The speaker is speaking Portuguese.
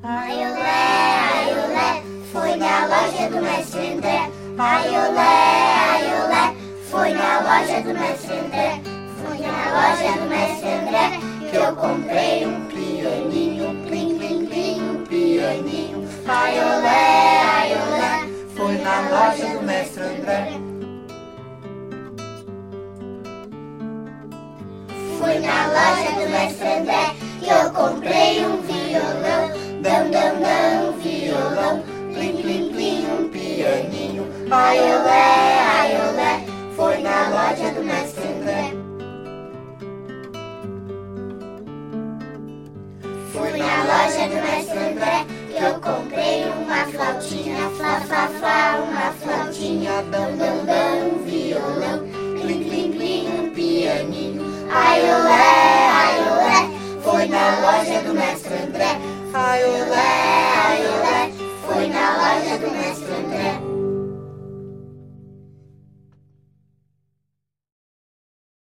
Ai, olé, foi na loja do mestre André. Ai, olé, foi na loja do mestre André. Foi na loja do mestre André que eu comprei um pianinho, plim, plim, plim, um pianinho. Ai, olé, foi na loja do mestre André. Foi na loja do mestre André que eu comprei um violão. Dão, dão, dão, violão. Plim, plim, plim, um pianinho. Ai, olé, foi na loja do mestre André. Fui na loja do mestre André que eu comprei uma flautinha. Flá, flá, flá, uma flautinha. Dão, dão, dão, um violão. Plim, plim, plim, um pianinho. Ai, olé, foi na loja do mestre